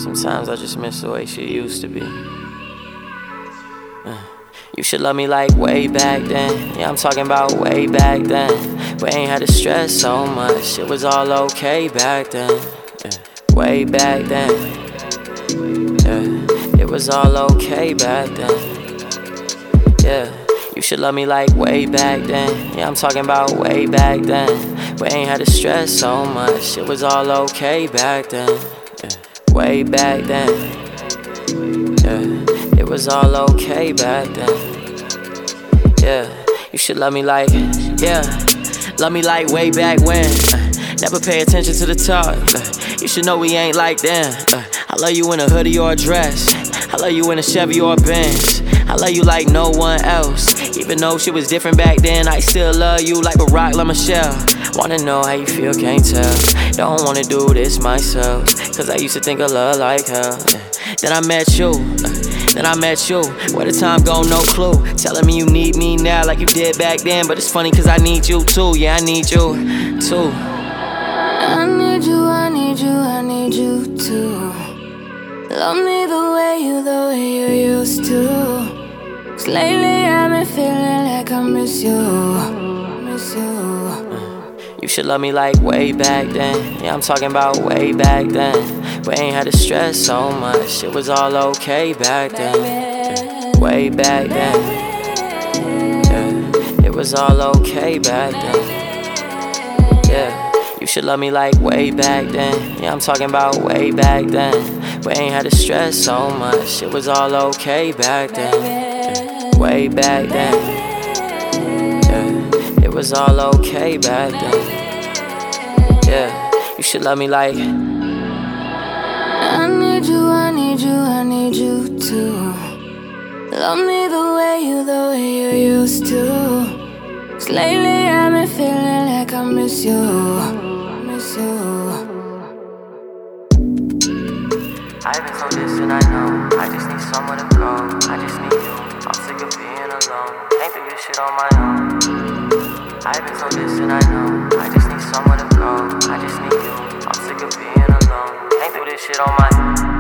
Sometimes I just miss the way she used to be. You should love me like way back then. Yeah, I'm talking about way back then. We ain't had to stress so much. It was all okay back then. Way back then. It was all okay back then. Yeah. You should love me like way back then. Yeah, I'm talking about way back then. We ain't had to stress so much. It was all okay back then. Way back then. It was all okay back then. Yeah, you should love me like, yeah, love me like way back when. Never pay attention to the talk. You should know we ain't like them. I love you in a hoodie or a dress. I love you in a Chevy or a Benz. I love you like no one else. Even though shit was different back then, I still love you like Barack LaMichelle. Wanna know how you feel, can't tell. Don't wanna do this myself, cause I used to think of love like hell. Then I met you. Where the time go, no clue. Telling me you need me now like you did back then. But it's funny cause I need you too. Yeah, I need you too. I need you, I need you, I need you too. Love me the way you used to. Cause lately I've been feeling like I miss you. You should love me like way back then. Yeah, I'm talking about way back then. We ain't had to stress so much. It was all okay back then. Way back then. It was all okay back then. Yeah, you should love me like way back then. Yeah, I'm talking about way back then. We ain't had to stress so much. It was all okay back then. Way back then. It was all okay back then. Yeah, you should love me like. I need you, I need you, I need you too. Love me the way you used to. Cause lately I've been feeling like I miss you. I've been so distant, I know. I just need somewhere to go. I just need you. I'm sick of being alone. Can't do this shit on my own. I've been so distant, I know. I just need somewhere to go. I just need you. I'm sick of being alone. Can't do this shit on my own.